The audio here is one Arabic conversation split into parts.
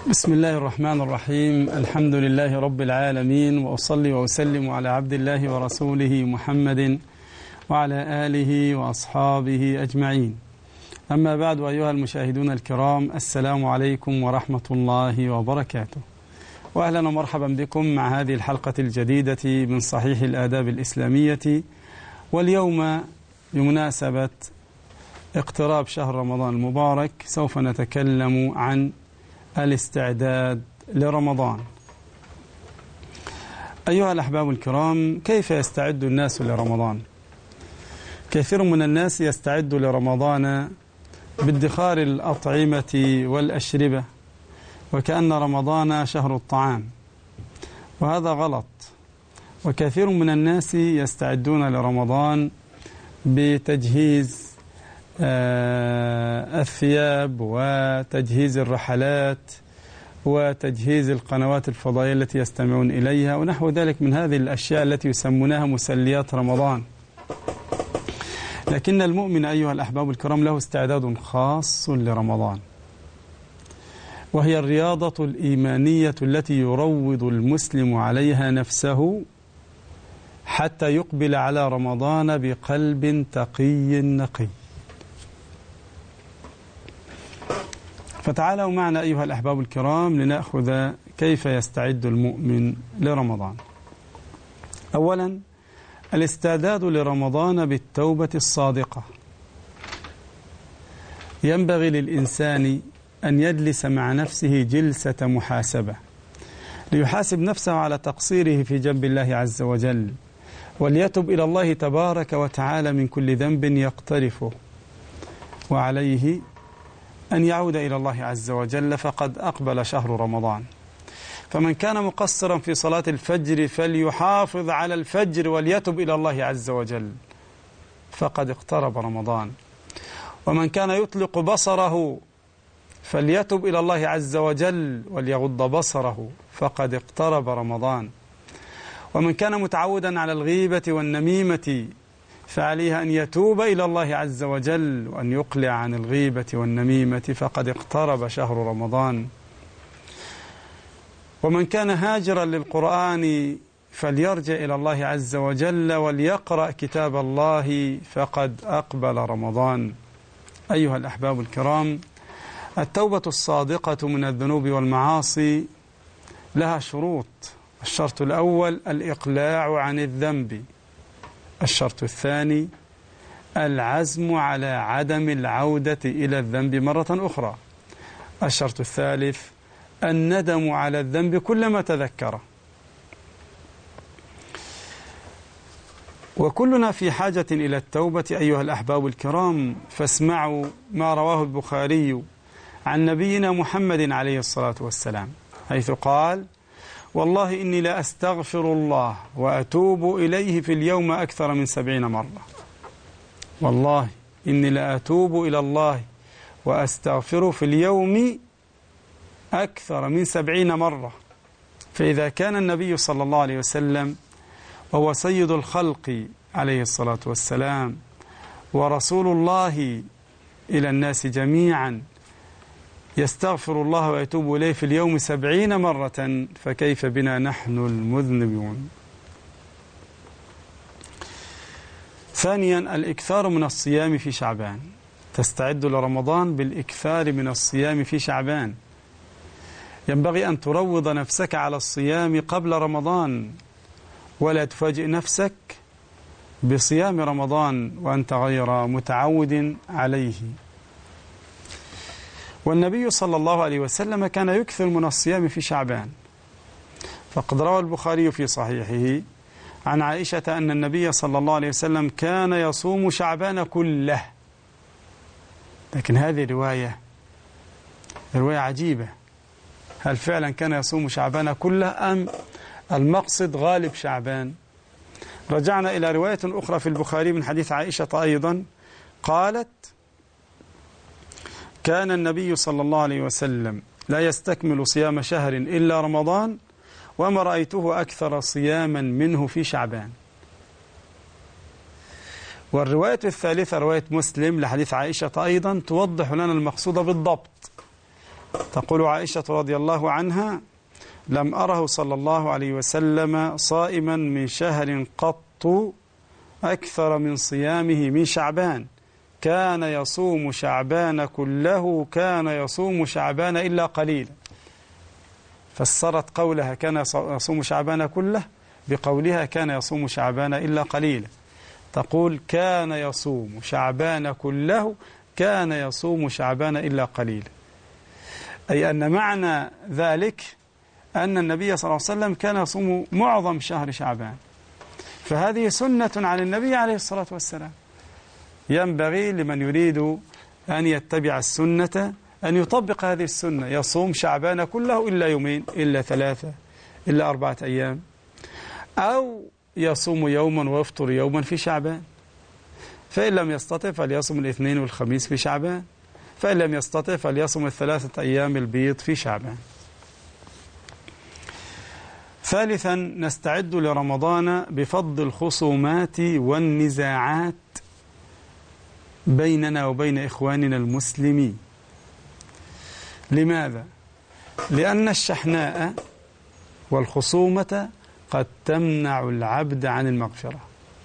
بسم الله الرحمن الرحيم. الحمد لله رب العالمين، وأصلي وأسلم على عبد الله ورسوله محمد وعلى آله وأصحابه أجمعين. أما بعد، أيها المشاهدون الكرام، السلام عليكم ورحمة الله وبركاته، وأهلا ومرحبا بكم مع هذه الحلقة الجديدة من صحيح الآداب الإسلامية. واليوم بمناسبة اقتراب شهر رمضان المبارك سوف نتكلم عن الاستعداد لرمضان. أيها الأحباب الكرام، كيف يستعد الناس لرمضان؟ كثير من الناس يستعد لرمضان بادخار الأطعمة والأشربة، وكأن رمضان شهر الطعام، وهذا غلط. وكثير من الناس يستعدون لرمضان بتجهيز الثياب وتجهيز الرحلات وتجهيز القنوات الفضائية التي يستمعون إليها ونحو ذلك من هذه الأشياء التي يسمونها مسليات رمضان. لكن المؤمن أيها الأحباب الكرام له استعداد خاص لرمضان، وهي الرياضة الإيمانية التي يروض المسلم عليها نفسه حتى يقبل على رمضان بقلب تقي نقي. فتعالوا معنا أيها الأحباب الكرام لنأخذ كيف يستعد المؤمن لرمضان. أولا، الاستعداد لرمضان بالتوبة الصادقة. ينبغي للإنسان أن يجلس مع نفسه جلسة محاسبة، ليحاسب نفسه على تقصيره في جنب الله عز وجل، وليتب إلى الله تبارك وتعالى من كل ذنب يقترفه، وعليه أن يعود إلى الله عز وجل، فقد أقبل شهر رمضان. فمن كان مقصرا في صلاة الفجر فليحافظ على الفجر وليتب إلى الله عز وجل، فقد اقترب رمضان. ومن كان يطلق بصره فليتب إلى الله عز وجل وليغض بصره، فقد اقترب رمضان. ومن كان متعودا على الغيبة والنميمة فعليه أن يتوب إلى الله عز وجل وأن يقلع عن الغيبة والنميمة، فقد اقترب شهر رمضان. ومن كان هاجرا للقرآن فليرجع إلى الله عز وجل وليقرأ كتاب الله، فقد أقبل رمضان. أيها الأحباب الكرام، التوبة الصادقة من الذنوب والمعاصي لها شروط. الشرط الأول الإقلاع عن الذنب. الشرط الثاني العزم على عدم العودة إلى الذنب مرة أخرى. الشرط الثالث الندم على الذنب كلما تذكره. وكلنا في حاجة إلى التوبة أيها الأحباب الكرام، فاسمعوا ما رواه البخاري عن نبينا محمد عليه الصلاة والسلام، حيث قال: والله إني لا أستغفر الله وأتوب إليه في اليوم أكثر من 70 مرة. والله إني لا أتوب إلى الله وأستغفره في اليوم أكثر من 70 مرة. فإذا كان النبي صلى الله عليه وسلم وهو سيد الخلق عليه الصلاة والسلام ورسول الله إلى الناس جميعا يستغفر الله ويتوب إليه في اليوم 70 مرة، فكيف بنا نحن المذنبون؟ ثانيا الإكثار من الصيام في شعبان. تستعد لرمضان بالإكثار من الصيام في شعبان. ينبغي أن تروض نفسك على الصيام قبل رمضان، ولا تفاجئ نفسك بصيام رمضان وأنت غير متعود عليه. والنبي صلى الله عليه وسلم كان يكثر من الصيام في شعبان، فقد روى البخاري في صحيحه عن عائشة أن النبي صلى الله عليه وسلم كان يصوم شعبان كله. لكن هذه رواية عجيبة. هل فعلا كان يصوم شعبان كله أم المقصد غالب شعبان؟ رجعنا إلى رواية أخرى في البخاري من حديث عائشة أيضا، قالت: كان النبي صلى الله عليه وسلم لا يستكمل صيام شهر إلا رمضان، وما رأيته أكثر صياما منه في شعبان. والرواية الثالثة رواية مسلم لحديث عائشة أيضا توضح لنا المقصود بالضبط، تقول عائشة رضي الله عنها: لم أره صلى الله عليه وسلم صائما من شهر قط أكثر من صيامه من شعبان، كان يصوم شعبان كله، كان يصوم شعبان إلا قليلا. فسرت قولها كان يصوم شعبان كله بقولها كان يصوم شعبان إلا قليلا. تقول كان يصوم شعبان كله، كان يصوم شعبان إلا قليلا، أي أن معنى ذلك أن النبي صلى الله عليه وسلم كان يصوم معظم شهر شعبان. فهذه سنة عن النبي عليه الصلاة والسلام. ينبغي لمن يريد أن يتبع السنة أن يطبق هذه السنة، يصوم شعبان كله إلا يومين، إلا 3، إلا 4 أيام، أو يصوم يوما ويفطر يوما في شعبان. فإن لم يستطع فليصوم الاثنين والخميس في شعبان، فإن لم يستطع فليصوم 3 أيام البيض في شعبان. ثالثا، نستعد لرمضان بفض الخصومات والنزاعات بيننا وبين إخواننا المسلمين. لماذا؟ لأن الشحناء والخصومة قد تمنع العبد عن المغفرة،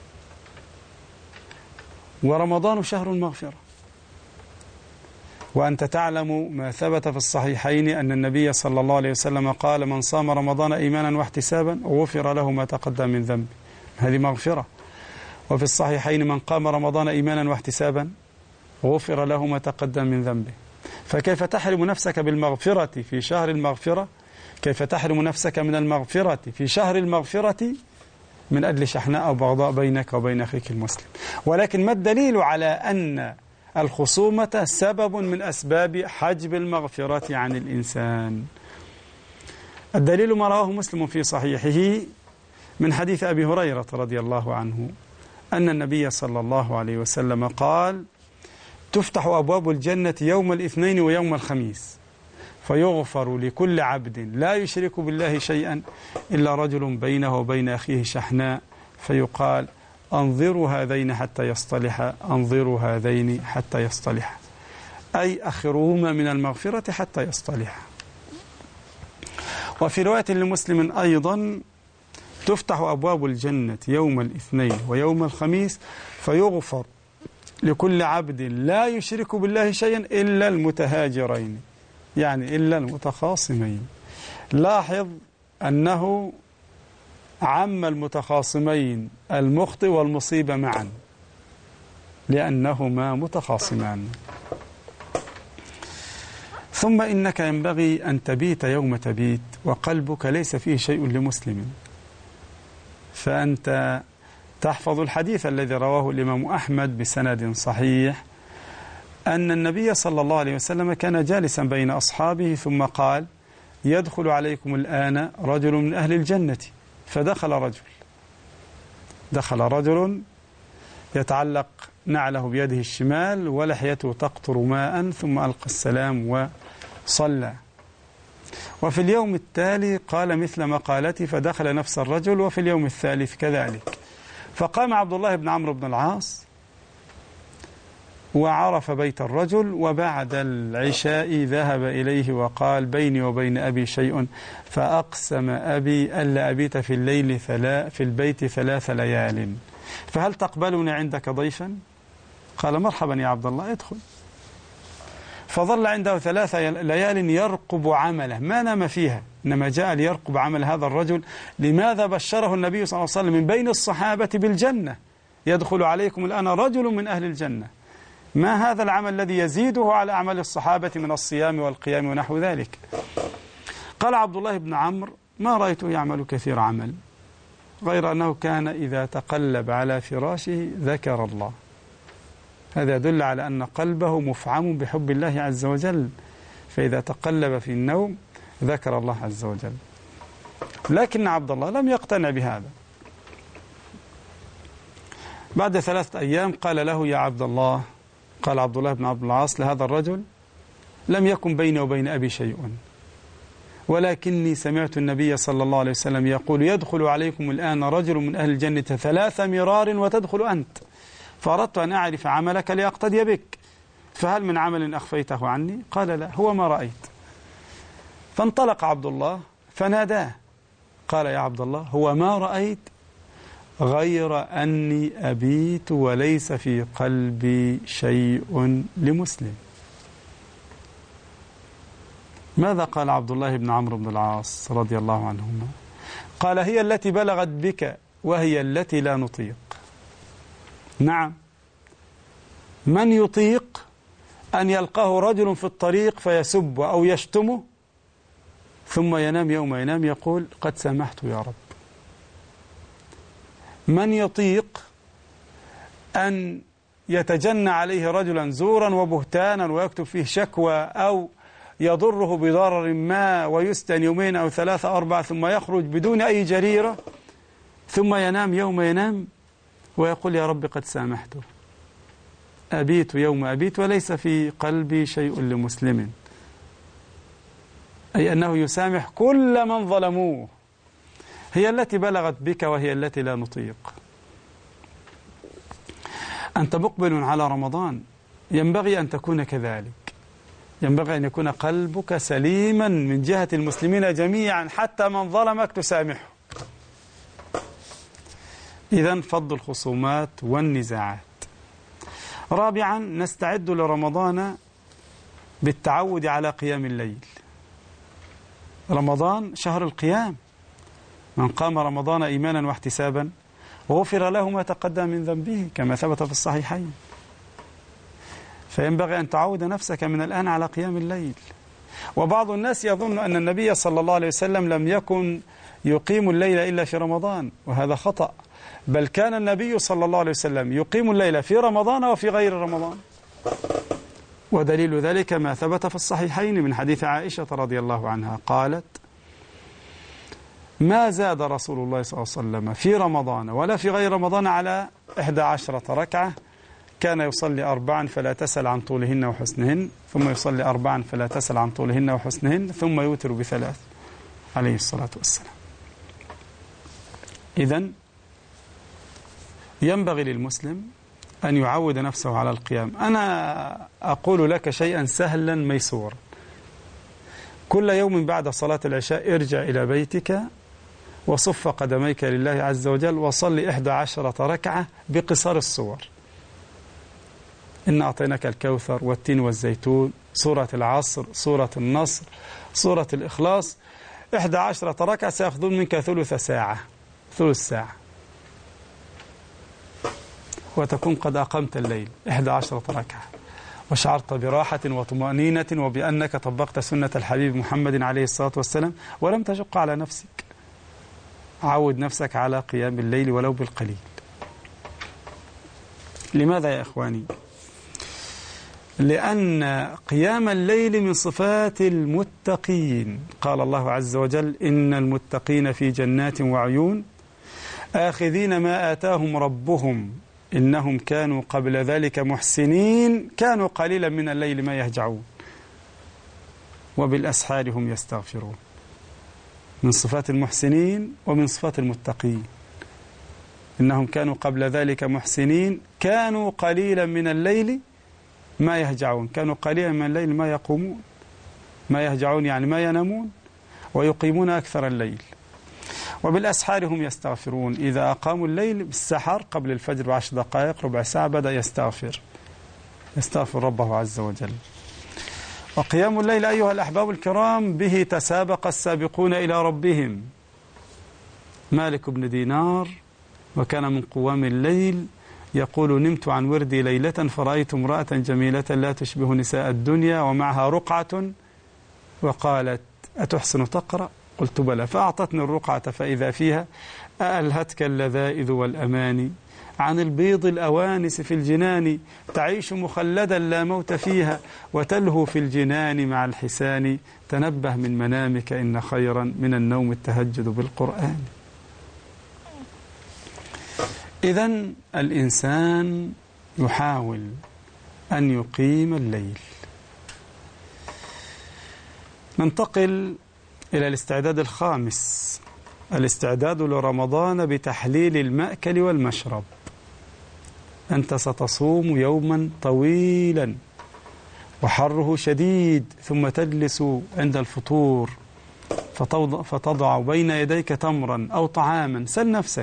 ورمضان شهر المغفرة. وأنت تعلم ما ثبت في الصحيحين أن النبي صلى الله عليه وسلم قال: من صام رمضان إيمانا واحتسابا غفر له ما تقدم من ذنبه. هذه مغفرة. وفي الصحيحين: من قام رمضان إيمانا واحتسابا غفر له ما تقدم من ذنبه. فكيف تحرم نفسك بالمغفرة في شهر المغفرة؟ كيف تحرم نفسك من المغفرة في شهر المغفرة من أجل شحناء أو بغضاء بينك وبين أخيك المسلم؟ ولكن ما الدليل على أن الخصومة سبب من أسباب حجب المغفرة عن الإنسان؟ الدليل ما رواه مسلم في صحيحه من حديث أبي هريرة رضي الله عنه أن النبي صلى الله عليه وسلم قال: تفتح أبواب الجنة يوم الاثنين ويوم الخميس، فيغفر لكل عبد لا يشرك بالله شيئا إلا رجل بينه وبين أخيه شحناء، فيقال: أنظروا هذين حتى يصطلحا، أنظروا هذين حتى يصطلحا، أي أخروهما من المغفرة حتى يصطلحا. وفي رواية لمسلم أيضا: تفتح أبواب الجنة يوم الاثنين ويوم الخميس، فيغفر لكل عبد لا يشرك بالله شيئا إلا المتهاجرين، يعني إلا المتخاصمين. لاحظ أنه عم المتخاصمين المخطئ والمصيبة معا، لأنهما متخاصمان. ثم إنك ينبغي أن تبيت يوم تبيت وقلبك ليس فيه شيء لمسلم، فأنت تحفظ الحديث الذي رواه الإمام أحمد بسند صحيح أن النبي صلى الله عليه وسلم كان جالسا بين أصحابه ثم قال: يدخل عليكم الآن رجل من أهل الجنة. فدخل رجل يتعلق نعله بيده الشمال ولحيته تقطر ماء، ثم ألقى السلام وصلى. وفي اليوم التالي قال مثل مقالته فدخل نفس الرجل، وفي اليوم الثالث كذلك. فقام عبد الله بن عمرو بن العاص وعرف بيت الرجل، وبعد العشاء ذهب إليه وقال: بيني وبين أبي شيء، فأقسم أبي ألا أبيت في البيت 3 ليال، فهل تقبلني عندك ضيفا؟ قال: مرحبا يا عبد الله، ادخل. فظل عنده 3 ليال يرقب عمله، ما نام فيها، إنما جاء ليرقب عمل هذا الرجل. لماذا بشره النبي صلى الله عليه وسلم من بين الصحابة بالجنة؟ يدخل عليكم الآن رجل من أهل الجنة. ما هذا العمل الذي يزيده على أعمال الصحابة من الصيام والقيام ونحو ذلك؟ قال عبد الله بن عمرو: ما رأيته يعمل كثير عمل، غير أنه كان إذا تقلب على فراشه ذكر الله. هذا يدل على أن قلبه مفعم بحب الله عز وجل، فإذا تقلب في النوم ذكر الله عز وجل. لكن عبد الله لم يقتنع بهذا. بعد 3 أيام قال له: يا عبد الله، قال عبد الله بن عبد العاص لهذا الرجل: لم يكن بيني وبين أبي شيء، ولكني سمعت النبي صلى الله عليه وسلم يقول: يدخل عليكم الآن رجل من أهل الجنة 3 مرار وتدخل أنت، فأردت أن أعرف عملك لأقتدي بك، فهل من عمل أخفيته عني؟ قال: لا، هو ما رأيت. فانطلق عبد الله فناداه قال يا عبد الله هو ما رأيت غير أني أبيت وليس في قلبي شيء لمسلم. ماذا قال عبد الله بن عمرو بن العاص رضي الله عنهما؟ قال هي التي بلغت بك وهي التي لا نطيق. نعم، من يطيق أن يلقاه رجل في الطريق فيسب أو يشتمه ثم ينام يوم ينام يقول قد سامحت يا رب؟ من يطيق أن يتجنى عليه رجلا زورا وبهتانا ويكتب فيه شكوى أو يضره بضرر ما ويستن يومين أو 3 أو 4 ثم يخرج بدون أي جريرة ثم ينام يوم ينام ويقول يا رب قد سامحته؟ أبيت يوم أبيت وليس في قلبي شيء لمسلم، أي أنه يسامح كل من ظلموه. هي التي بلغت بك وهي التي لا نطيق. أنت مقبل على رمضان، ينبغي أن تكون كذلك، ينبغي أن يكون قلبك سليما من جهة المسلمين جميعا حتى من ظلمك تسامحه. إذن فض الخصومات والنزاعات. رابعا نستعد لرمضان بالتعود على قيام الليل. رمضان شهر القيام، من قام رمضان إيمانا واحتسابا غفر له ما تقدم من ذنبه كما ثبت في الصحيحين. فينبغي أن تعود نفسك من الآن على قيام الليل. وبعض الناس يظن أن النبي صلى الله عليه وسلم لم يكن يقيم الليل إلا في رمضان، وهذا خطأ، بل كان النبي صلى الله عليه وسلم يقيم الليل في رمضان وفي غير رمضان. ودليل ذلك ما ثبت في الصحيحين من حديث عائشة رضي الله عنها قالت ما زاد رسول الله صلى الله عليه وسلم في رمضان ولا في غير رمضان على 11 ركعة، كان يصلي 4 فلا تسأل عن طولهن وحسنهن، ثم يصلي 4 فلا تسأل عن طولهن وحسنهن، ثم يوتر ب3 عليه الصلاة والسلام. إذن ينبغي للمسلم أن يعود نفسه على القيام. أنا أقول لك شيئا سهلا ميسورا، كل يوم بعد صلاة العشاء ارجع إلى بيتك وصف قدميك لله عز وجل وصلي 11 ركعة بقصار الصور. إن أعطيناك الكوثر والتين والزيتون، سورة العصر، سورة النصر، سورة الإخلاص. 11 ركعة سيأخذون منك ثلث ساعة وتكون قد أقمت الليل 11 ركعة وشعرت براحة وطمأنينة وبأنك طبقت سنة الحبيب محمد عليه الصلاة والسلام ولم تشق على نفسك. عود نفسك على قيام الليل ولو بالقليل. لماذا يا إخواني؟ لأن قيام الليل من صفات المتقين. قال الله عز وجل إن المتقين في جنات وعيون آخذين ما آتاهم ربهم إنهم كانوا قبل ذلك محسنين كانوا قليلا من الليل ما يهجعون وبالأسحار هم يستغفرون. من صفات المحسنين ومن صفات المتقين إنهم كانوا قبل ذلك محسنين كانوا قليلا من الليل ما يهجعون، كانوا قليلا من الليل ما يقومون. ما يهجعون يعني ما ينامون ويقيمون أكثر الليل. وبالأسحار هم يستغفرون، إذا أقاموا الليل بالسحر قبل الفجر ب10 دقائق ربع ساعة بدأ يستغفر ربه عز وجل. وقيام الليل أيها الأحباب الكرام به تسابق السابقون إلى ربهم. مالك بن دينار وكان من قوام الليل يقول نمت عن وردي ليلة فرأيت امرأة جميلة لا تشبه نساء الدنيا ومعها رقعة وقالت أتحسن تقرأ؟ قلت بلى، فأعطتني الرقعة فإذا فيها أألهتك اللذائذ والأماني عن البيض الأوانس في الجنان تعيش مخلدا لا موت فيها وتلهو في الجنان مع الحسان تنبه من منامك إن خيرا من النوم التهجد بالقرآن. إذن الإنسان يحاول أن يقيم الليل. ننتقل إلى الاستعداد الخامس، الاستعداد لرمضان بتحليل المأكل والمشرب. أنت ستصوم يوما طويلا وحره شديد ثم تجلس عند الفطور فتضع بين يديك تمرا أو طعاما، سل نفسك: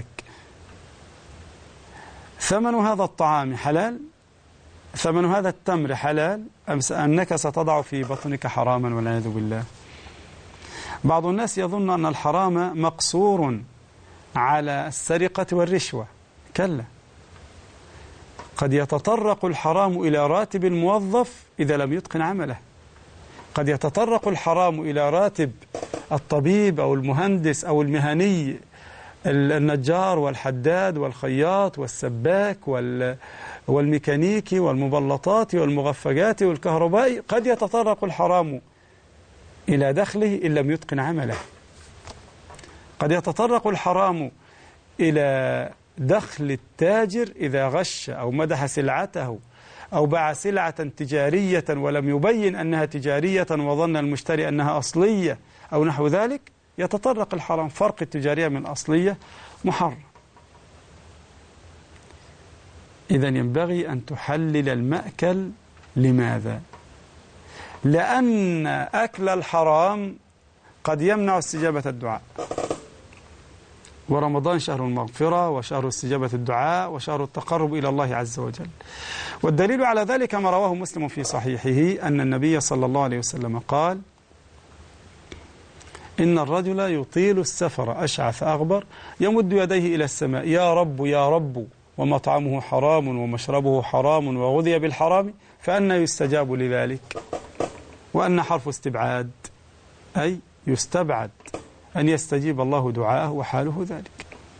ثمن هذا الطعام حلال؟ ثمن هذا التمر حلال؟ أم أنك ستضع في بطنك حراما والعياذ بالله؟ بعض الناس يظن أن الحرام مقصور على السرقة والرشوة. كلا، قد يتطرق الحرام إلى راتب الموظف إذا لم يتقن عمله، قد يتطرق الحرام إلى راتب الطبيب أو المهندس أو المهني، النجار والحداد والخياط والسباك والميكانيكي والمبلطات والمغفجات والكهربائي، قد يتطرق الحرام إلى دخله إن لم يتقن عمله. قد يتطرق الحرام إلى دخل التاجر إذا غش أو مدح سلعته أو باع سلعة تجارية ولم يبين أنها تجارية وظن المشتري أنها أصلية أو نحو ذلك، يتطرق الحرام. فرق التجارية من أصلية محرم. إذن ينبغي أن تحلل المأكل. لماذا؟ لأن أكل الحرام قد يمنع استجابة الدعاء، ورمضان شهر المغفرة وشهر استجابة الدعاء وشهر التقرب إلى الله عز وجل. والدليل على ذلك ما رواه مسلم في صحيحه أن النبي صلى الله عليه وسلم قال: إن الرجل يطيل السفر أشعث أغبر يمد يديه إلى السماء: يا رب يا رب، ومطعمه حرام ومشربه حرام وغذي بالحرام، فأنى يستجاب لذلك؟ وأن حرف استبعاد، أي يستبعد أن يستجيب الله دعاءه وحاله ذلك.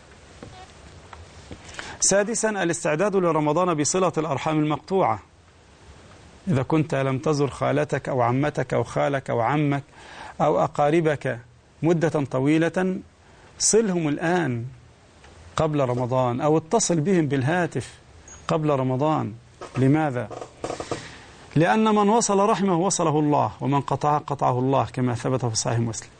سادسا، الاستعداد لرمضان بصلة الأرحام المقطوعة. إذا كنت لم تزر خالتك أو عمتك أو خالك أو عمك أو أقاربك مدة طويلة، صلهم الآن قبل رمضان، أو اتصل بهم بالهاتف قبل رمضان. لماذا؟ لأن من وصل رحمه وصله الله، ومن قطع قطعه الله، كما ثبت في صحيح مسلم.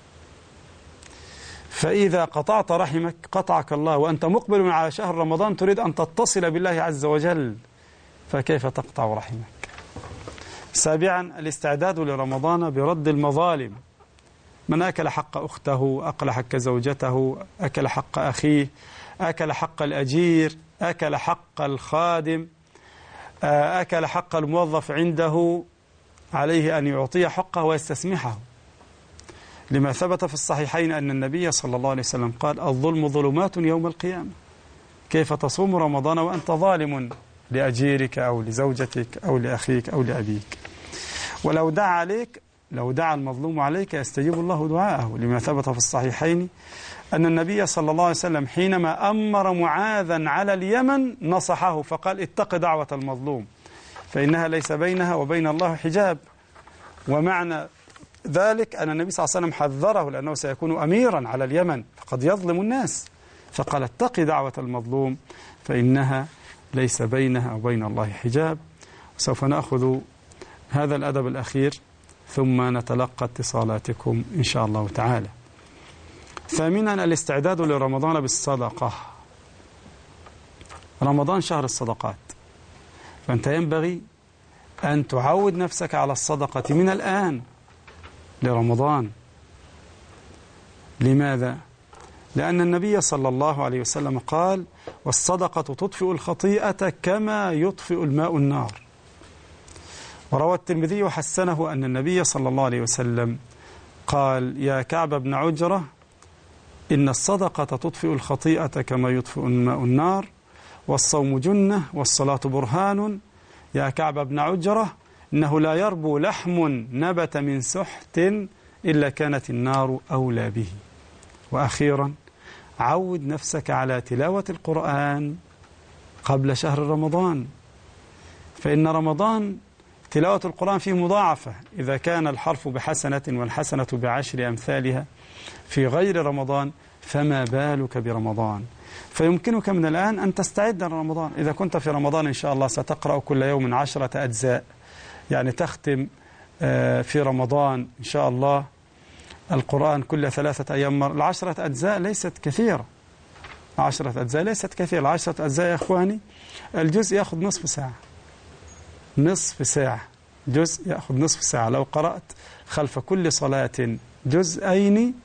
فإذا قطعت رحمك قطعك الله، وأنت مقبل على شهر رمضان تريد أن تتصل بالله عز وجل، فكيف تقطع رحمك؟ سابعا، الاستعداد لرمضان برد المظالم. من أكل حق أخته، أكل حق زوجته، أكل حق أخيه، أكل حق الأجير، أكل حق الخادم، أكل حق الموظف عنده، عليه أن يعطي حقه ويستسمحه، لما ثبت في الصحيحين أن النبي صلى الله عليه وسلم قال: الظلم ظلمات يوم القيامة. كيف تصوم رمضان وأنت ظالم لأجيرك أو لزوجتك أو لأخيك أو لأبيك؟ ولو دعا عليك، لو دعا المظلوم عليك يستجيب الله دعاءه، لما ثبت في الصحيحين أن النبي صلى الله عليه وسلم حينما أمر معاذا على اليمن نصحه فقال: اتق دعوة المظلوم فإنها ليس بينها وبين الله حجاب. ومعنى ذلك أن النبي صلى الله عليه وسلم حذره، لأنه سيكون أميرا على اليمن فقد يظلم الناس، فقال: اتق دعوة المظلوم فإنها ليس بينها وبين الله حجاب. سوف نأخذ هذا الأدب الأخير ثم نتلقى اتصالاتكم إن شاء الله تعالى. ثامنا، الاستعداد لرمضان بالصدقة. رمضان شهر الصدقات، فأنت ينبغي أن تعود نفسك على الصدقة من الآن لرمضان. لماذا؟ لأن النبي صلى الله عليه وسلم قال: والصدقة تطفئ الخطيئة كما يطفئ الماء النار. وروى الترمذي وحسنه أن النبي صلى الله عليه وسلم قال: يا كعب بن عجرة، إن الصدقة تطفئ الخطيئة كما يطفئ الماء النار، والصوم جنة والصلاة برهان. يا كعب بن عجرة، إنه لا يربو لحم نبت من سحت إلا كانت النار أولى به. وأخيرا، عود نفسك على تلاوة القرآن قبل شهر رمضان، فإن رمضان تلاوة القرآن فيه مضاعفة. إذا كان الحرف بحسنة والحسنة بعشر أمثالها في غير رمضان، فما بالك برمضان؟ فيمكنك من الآن أن تستعد لرمضان. إذا كنت في رمضان إن شاء الله ستقرأ كل يوم 10 أجزاء، يعني تختم في رمضان إن شاء الله القرآن كل 3 أيام. 10 أجزاء ليست كثيرة، 10 أجزاء ليست كثيرة. 10 أجزاء يا إخواني، الجزء يأخذ نصف ساعة، نصف ساعة، جزء يأخذ نصف ساعة. لو قرأت خلف كل صلاة جزئين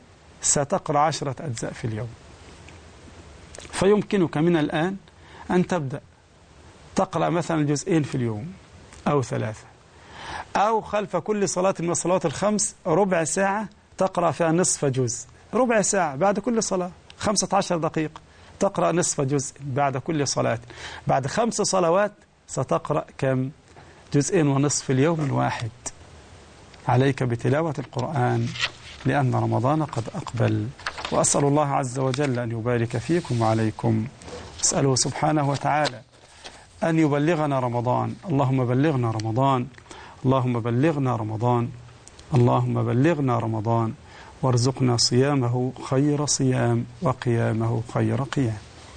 ستقرأ 10 أجزاء في اليوم. فيمكنك من الآن أن تبدأ تقرأ مثلا جزئين في اليوم أو 3، أو خلف كل صلاة من الصلوات الخمس ربع ساعة تقرأ فيها نصف جزء، ربع ساعة بعد كل صلاة، 15 دقيقة تقرأ نصف جزء بعد كل صلاة. بعد 5 صلوات ستقرأ كم؟ جزئين ونصف في اليوم واحد. عليك بتلاوة القرآن لأن رمضان قد أقبل. وأسأل الله عز وجل أن يبارك فيكم وعليكم. أسأله سبحانه وتعالى أن يبلغنا رمضان. اللهم بلغنا رمضان، اللهم بلغنا رمضان، اللهم بلغنا رمضان، وارزقنا صيامه خير صيام وقيامه خير قيام.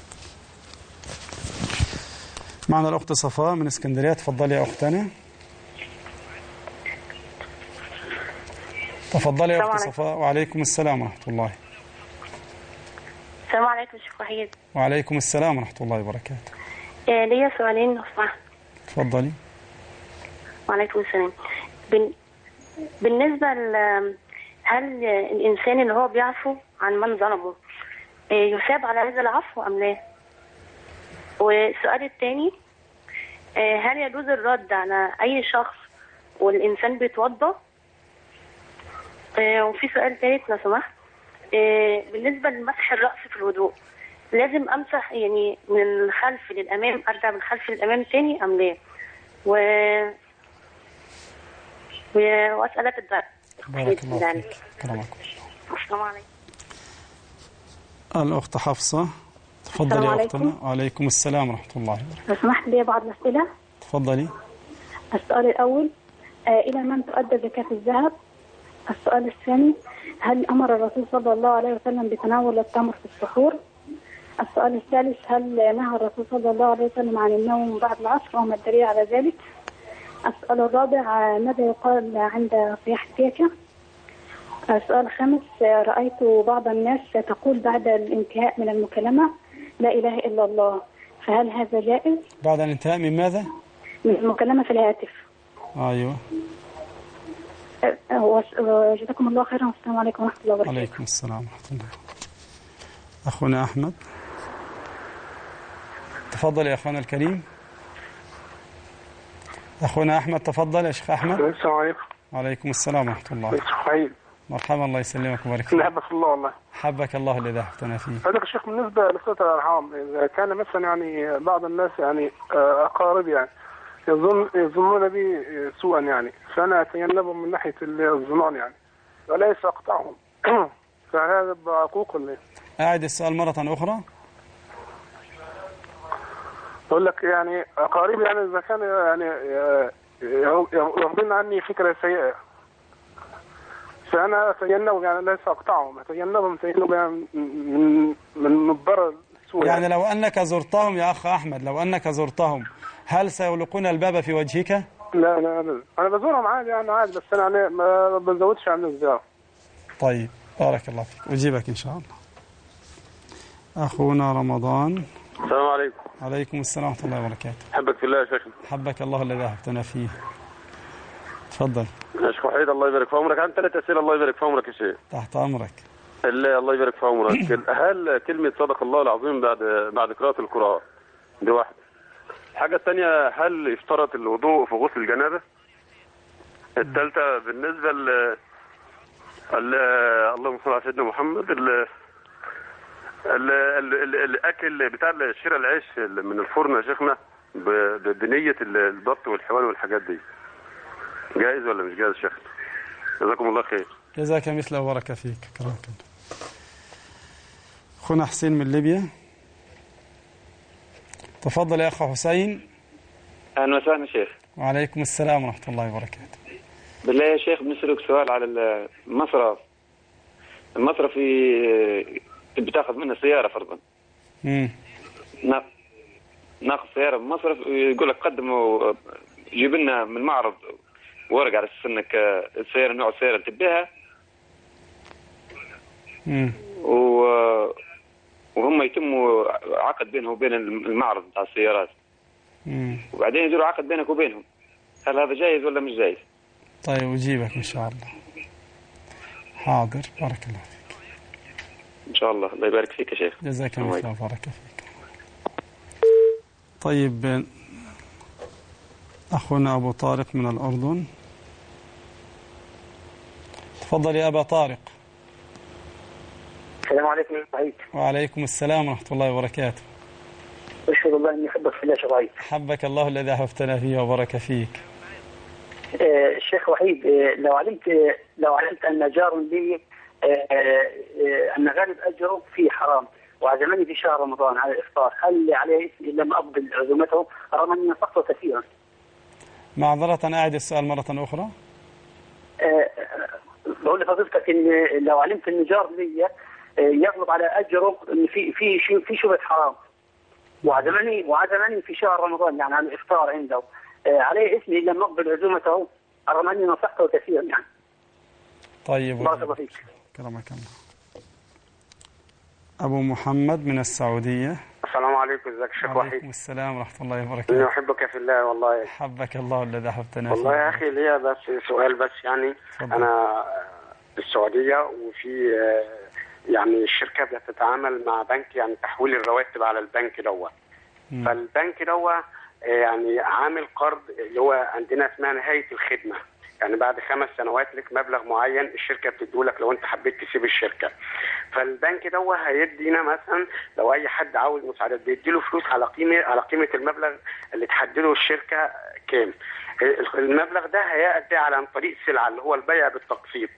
معنا الأخت صفاء من اسكندرية. تفضلي يا أختنا. تفضلي يا أخت صفاء. وعليكم السلام ورحمة الله. السلام عليكم شيخ وحيد. وعليكم السلام ورحمة الله وبركاته. ليا سؤالين لو سمحت. تفضلي. وعليكم السلام. بالنسبة هل الإنسان اللي هو بيعفو عن من ظلمه يثاب على هذا العفو أم لا؟ والسؤال الثاني، هل يجوز الرد على أي شخص والإنسان بيتوضأ؟ وفي سؤال ثالث لو سمحت، بالنسبة لمسح الرأس في الوضوء لازم أمسح يعني من الخلف للأمام، أرجع من الخلف للأمام تاني أم لا؟ وأسألة الدرس. بارك الله فيك. كرمكم. السلام عليكم. الأخت حفصة. تفضلي يا أختنا. وعليكم السلام ورحمة الله وبركاته. لو سمحت لي بعض الأسئلة. تفضلي. السؤال الأول، إلى من تؤدى زكاة الذهب؟ السؤال الثاني، هل أمر الرسول صلى الله عليه وسلم بتناول التمر في السحور؟ السؤال الثالث، هل نهى الرسول صلى الله عليه وسلم عن النوم بعد العصر وما الدليل على ذلك؟ السؤال الرابع، ماذا يقال عند صياح الكيكة؟ السؤال الخامس، رأيت بعض الناس تقول بعد الانتهاء من المكالمة لا إله إلا الله، فهل هذا جائز؟ بعد الانتهاء من ماذا؟ من المكالمة في الهاتف. أيوة. جزاكم الله خيرا والسلام عليكم ورحمة الله وبركاته. وعليكم السلام ورحمة الله. أخونا أحمد. تفضل يا أخونا الكريم. أخونا أحمد تفضل يا شيخ أحمد. السلام عليكم. وعليكم السلام ورحمة الله. شيخ مرحبا، الله يسلمك ويبارك فيك. حبك الله والله. حبك الله الذي أحببتنا فيه. هذا الشيخ بالنسبة لصلة الأرحام، إذا كان مثلا يعني بعض الناس يعني أقارب يعني يظنون بي سوءا يعني، فأنا أتجنبهم من ناحية الظنان يعني وليس أقطعهم. فهذا بعقوق ولا إيه؟ أعد السؤال مرة أخرى. أقول لك يعني أقارب يعني إذا كان يعني يرضون عني فكرة سيئة، فأنا أتجنب يعني ليس أقطعهم، أتجنبهم يعني من مضر السوء. يعني لو أنك زرتهم يا أخ أحمد، لو أنك زرتهم هل سيغلقون الباب في وجهك؟ لا أبدا، أنا بزورهم عادي يعني عادي، بس أنا يعني ما بزودش عن الزيارة. طيب بارك الله فيك، أجيبك إن شاء الله. أخونا رمضان. السلام عليكم. عليكم السلام ورحمة الله وبركاته. حبك في الله يا شيخنا. حبك الله الذي أحببتنا فيه. تفضل يا شيخ وحيد، الله يبارك في عمرك. عندي 3 أسئلة. الله يبارك في عمرك يا شيخ. تحت أمرك. الله يبارك في عمرك. هل كلمة صدق الله العظيم بعد قراءة القرآن دي واحدة؟ الحاجة الثانية، هل يشترط الوضوء في غسل الجنابة؟ الثالثة بالنسبة اللهم صل على سيدنا محمد، الأكل بتاع شراء العيش من الفرن يا شيخنا بنية الضبط والحوال والحاجات دي، جائز ولا مش جائز يا شيخنا؟ جزاكم الله خير. جزاك مثله وبارك فيك. كرامك. أخونا حسين من ليبيا. تفضل يا أخ حسين. أهلا وسهلا شيخ. وعليكم السلام ورحمة الله وبركاته. بالله يا شيخ بنسألك سؤال على المصرف بتاخذ منه سيارة فرضا. ناخذ سيارة بمصرف، يقول لك قدموا جيب لنا من معرض ورق على أساس أنك السيارة نوع السيارة تبيها، وهم يتموا عقد بينه وبين المعرض بتاع السيارات، وبعدين يجروا عقد بينك وبينهم. هل هذا جائز ولا مش جائز؟ طيب أجيبك إن شاء الله. حاضر، بارك الله فيك. إن شاء الله. الله يبارك فيك يا شيخ. جزاك الله خير وبارك فيك. طيب أخونا أبو طارق من الأردن، تفضل يا أبا طارق. السلام عليكم يا سعيد. وعليكم السلام ورحمة الله وبركاته. أشهد الله أني أحبك في الله شرعي. حبك الله الذي أحببتنا فيه وبارك فيك. الشيخ وحيد، لو علمت أن جار لي أن غالب أجره فيه حرام وعزمني في شهر رمضان على الإفطار، هل عليه إثم إن لم أقبل عزومته رغم أني نصحته كثيرا؟ معذرة أعد السؤال مرة أخرى. بقول لفضيلتك إن لو علمت أن جار لي يغلب على أجره إن في شبهة حرام وعزمني في شهر رمضان يعني على الإفطار عنده، عليه إثم إن لم أقبل عزومته رغم أني نصحته كثيرا يعني. طيب بارك الله فيك. كرمك الله. أبو محمد من السعودية. السلام عليكم. ازيك يا شيخ وحيد؟ وعليكم السلام ورحمة الله وبركاته. أنا أحبك في الله والله. حبك الله الذي أحببتنا فيه. والله يا أخي ليا بس سؤال بس يعني فضل. أنا في السعودية وفي يعني الشركة بتتعامل مع بنك يعني تحويل الرواتب على البنك دوت. فالبنك دوت يعني عامل قرض اللي هو عندنا اسمها نهاية الخدمة، يعني بعد 5 سنوات لك مبلغ معين الشركة بتديهولك لو انت حبيت تسيب الشركة. فالبنك دوت هيدينا مثلا لو اي حد عاوز مساعدات بيديله فلوس على قيمة المبلغ اللي تحدده الشركة كام. المبلغ ده هيأتي عن طريق سلعة اللي هو البيع بالتقسيط.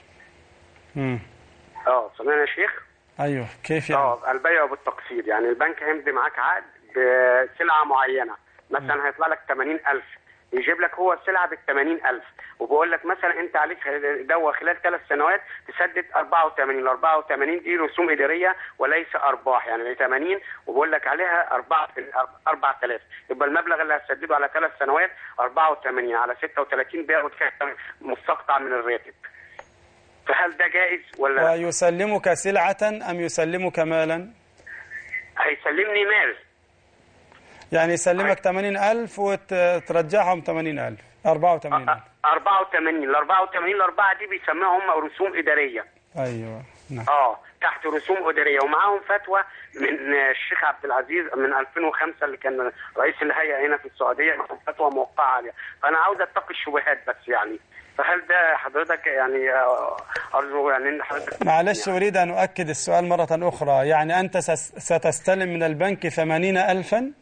سمعنا يا شيخ؟ ايوه كيف يعني؟ البيع بالتقسيط، يعني البنك هيمضي معاك عقد بسلعة معينة، مثلا هيطلع لك 80,000، يجيب لك هو السلعة بال80,000 وبقول لك مثلا انت عليك دوا خلال 3 سنوات تسدد 84. ال 84 دي رسوم إدارية وليس أرباح، يعني 80 وبقول لك عليها 4,000، يبقى المبلغ اللي هتسدده على 3 سنوات 84 على 36 بياخد مستقطع من الراتب. فهل ده جائز ولا؟ ويسلمك سلعة أم يسلمك مالا؟ هيسلمني مال، يعني يسلمك 80,000 وترجعهم 80,000 84,000. 84 ال 84 الأربعة دي بيسموها هم رسوم إدارية. أيوة نعم. تحت رسوم إدارية، ومعاهم فتوى من الشيخ عبد العزيز من 2005 اللي كان رئيس الهيئة هنا في السعودية، فتوى موقعة عليها. فأنا عاوز أتقي الشبهات بس يعني، فهل ده حضرتك يعني أرجو يعني إن حضرتك معلش أريد أن أؤكد السؤال مرة أخرى، يعني أنت ستستلم من البنك 80,000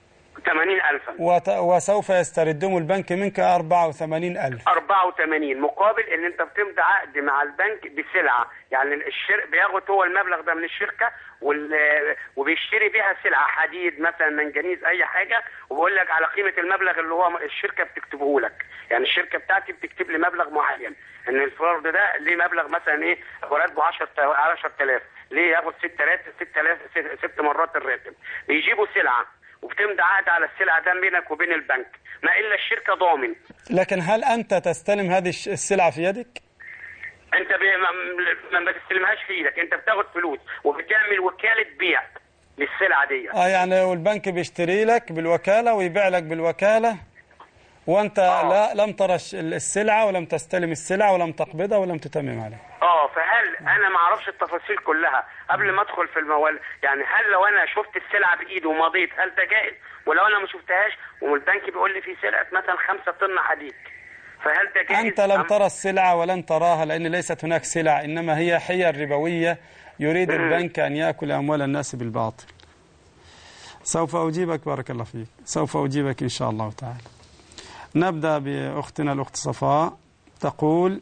وسوف يستردهم البنك منك 84,000. 84 مقابل ان انت بتمضي عقد مع البنك بسلعه، يعني بياخد هو المبلغ ده من الشركه وبيشتري بيها سلعه حديد مثلا منجنيز اي حاجه، وبقول لك على قيمه المبلغ اللي هو الشركه بتكتبه لك. يعني الشركه بتاعتي بتكتب لي مبلغ معين ان الفرد ده ليه مبلغ مثلا ايه راتبه 10,000 ليه ياخد 6 مرات الراتب. بيجيبوا سلعه وبتمضي عقد على السلعة ده بينك وبين البنك، ما إلا الشركة ضامن. لكن هل أنت تستلم هذه السلعة في يدك؟ أنت ما تستلمهاش في يدك، أنت بتاخد فلوس وبتعمل وكالة بيع للسلعة دي. يعني والبنك بيشتري لك بالوكالة ويبيع لك بالوكالة، وأنت لم ترى السلعة ولم تستلم السلعة ولم تقبضها ولم تتمم عليها. فهل انا ما اعرفش التفاصيل كلها قبل ما ادخل في الموال؟ يعني هل لو انا شفت السلعه بايدي ومضيت هل ده جائز؟ ولو انا ما شفتهاش والبنك بيقول لي في سلعه مثلا 5 طن حديد، فهل ده جائز؟ انت لم ترى السلعه ولن تراها لان ليست هناك سلع، انما هي حيل ربويه يريد البنك ان ياكل اموال الناس بالباطل. سوف اجيبك بارك الله فيك، سوف اجيبك ان شاء الله تعالى. نبدا باختنا الاخت صفاء تقول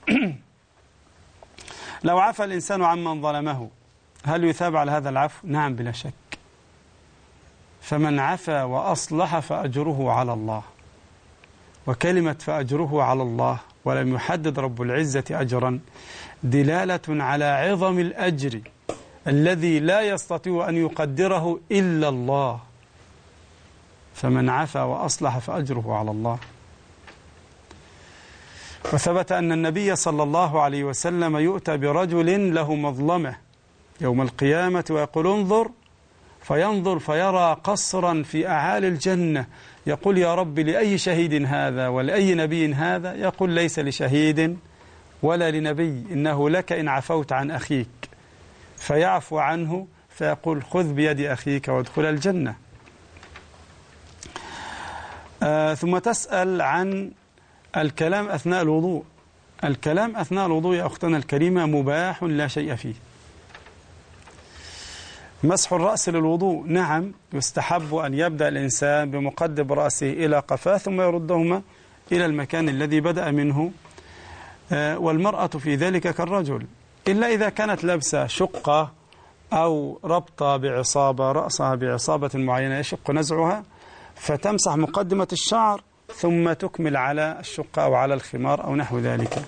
لو عفى الإنسان عمن ظلمه هل يثاب على هذا العفو؟ نعم بلا شك. فمن عفى وأصلح فأجره على الله، وكلمة فأجره على الله ولم يحدد رب العزة أجرا دلالة على عظم الأجر الذي لا يستطيع أن يقدره إلا الله. فمن عفى وأصلح فأجره على الله. وثبت أن النبي صلى الله عليه وسلم يؤتى برجل له مظلمة يوم القيامة ويقول انظر، فينظر فيرى قصرا في أعالي الجنة، يقول يا رب لأي شهيد هذا ولأي نبي هذا؟ يقول ليس لشهيد ولا لنبي، إنه لك إن عفوت عن أخيك. فيعفو عنه فيقول خذ بيد أخيك وادخل الجنة. ثم تسأل عن الكلام أثناء الوضوء. الكلام أثناء الوضوء يا أختنا الكريمة مباح لا شيء فيه. مسح الرأس للوضوء، نعم يستحب أن يبدأ الإنسان بمقدم رأسه إلى قفاه ثم يردهما إلى المكان الذي بدأ منه، والمرأة في ذلك كالرجل، إلا إذا كانت لابسة شقة أو ربطة بعصابة رأسها بعصابة معينة يشق نزعها، فتمسح مقدمة الشعر ثم تكمل على الشقة أو على الخمار أو نحو ذلك.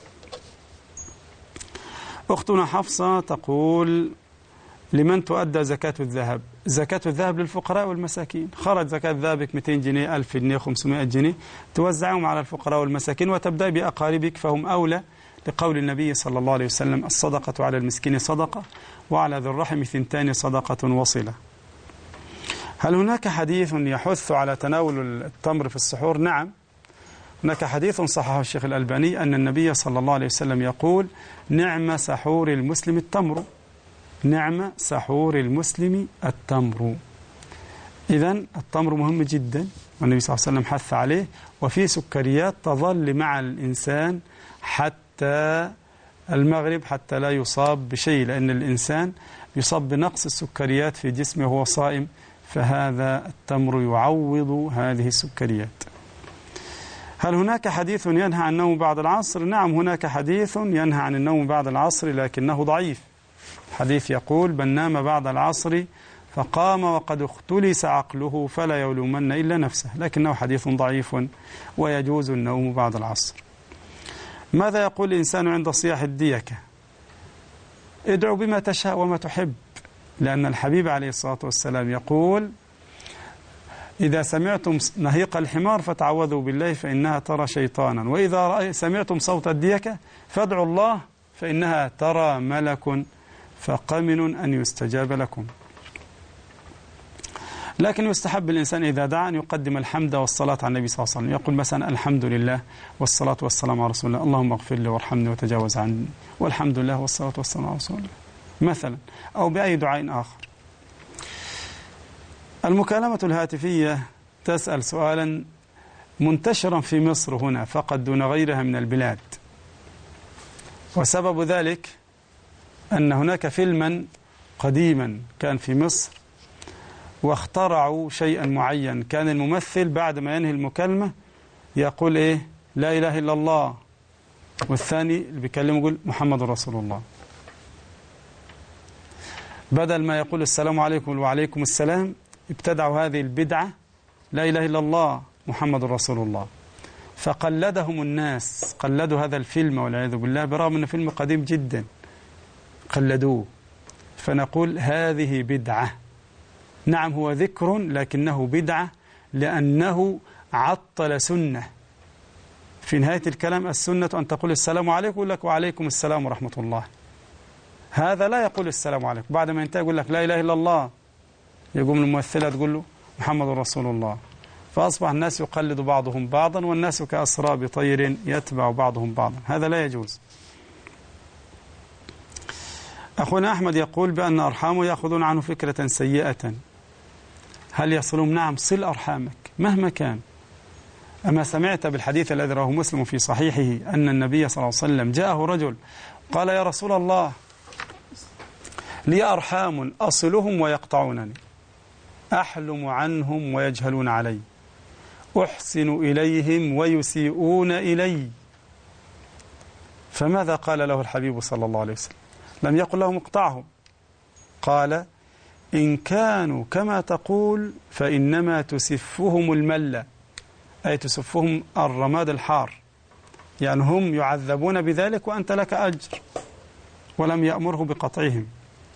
أختنا حفصة تقول لمن تؤدى زكاة الذهب؟ زكاة الذهب للفقراء والمساكين. خرج زكاة ذهبك 200 جنيه 1000 جنيه 500 جنيه توزعهم على الفقراء والمساكين وتبدأ بأقاربك فهم أولى، لقول النبي صلى الله عليه وسلم الصدقة على المسكين صدقة وعلى ذي الرحم 2 صدقة وصلة. هل هناك حديث يحث على تناول التمر في السحور؟ نعم، هناك حديث صححه الشيخ الألباني أن النبي صلى الله عليه وسلم يقول نعم سحور المسلم التمر، نعم سحور المسلم التمر. إذن التمر مهم جدا والنبي صلى الله عليه وسلم حث عليه، وفي سكريات تظل مع الإنسان حتى المغرب حتى لا يصاب بشيء، لأن الإنسان يصاب بنقص السكريات في جسمه وهو صائم، فهذا التمر يعوض هذه السكريات. هل هناك حديث ينهى عن النوم بعد العصر؟ نعم هناك حديث ينهى عن النوم بعد العصر لكنه ضعيف. حديث يقول من نام بعد العصر فقام وقد اختلس عقله فلا يلومن إلا نفسه، لكنه حديث ضعيف ويجوز النوم بعد العصر. ماذا يقول الإنسان عند صياح الديكة؟ ادعو بما تشاء وما تحب، لأن الحبيب عليه الصلاة والسلام يقول إذا سمعتم نهيق الحمار فتعوذوا بالله فإنها ترى شيطانا، وإذا سمعتم صوت الديكة فادعوا الله فإنها ترى ملك فقمن أن يستجاب لكم. لكن يستحب الإنسان إذا دعا أن يقدم الحمد والصلاة على النبي صلى الله عليه وسلم، يقول مثلا الحمد لله والصلاة والسلام على رسول الله، اللهم اغفر لي وارحمني وتجاوز عني، والحمد لله والصلاة والسلام على رسول الله مثلا، أو بأي دعاء آخر. المكالمة الهاتفية تسأل سؤالا منتشرا في مصر هنا فقط دون غيرها من البلاد، وسبب ذلك أن هناك فيلما قديما كان في مصر واخترعوا شيئا معين، كان الممثل بعد ما ينهي المكالمة يقول إيه لا إله إلا الله، والثاني اللي بيكلمه يقول محمد رسول الله، بدل ما يقول السلام عليكم وعليكم السلام ابتدعوا هذه البدعة لا إله إلا الله محمد رسول الله، فقلدهم الناس، قلدوا هذا الفيلم والعياذ بالله، برغم أنه فيلم قديم جدا قلدوه. فنقول هذه بدعة، نعم هو ذكر لكنه بدعة لأنه عطل سنة. في نهاية الكلام السنة أن تقول السلام عليكم، يقول لك وعليكم السلام ورحمة الله، هذا لا يقول السلام عليكم، بعد ما ينتهي يقول لك لا إله إلا الله، يقوم الممثلة تقول له محمد رسول الله، فأصبح الناس يقلد بعضهم بعضا والناس كأسراب طير يتبع بعضهم بعضا، هذا لا يجوز. أخونا أحمد يقول بأن أرحامه يأخذون عنه فكرة سيئة، هل يصلهم؟ نعم صل أرحامك مهما كان. أما سمعت بالحديث الذي رواه مسلم في صحيحه أن النبي صلى الله عليه وسلم جاءه رجل قال يا رسول الله لي أرحام أصلهم ويقطعونني، أحلم عنهم ويجهلون علي، أحسن إليهم ويسيئون إلي، فماذا قال له الحبيب صلى الله عليه وسلم؟ لم يقل لهم اقطعهم، قال إن كانوا كما تقول فإنما تسفهم الملة، أي تسفهم الرماد الحار، يعني هم يعذبون بذلك وأنت لك أجر، ولم يأمره بقطعهم.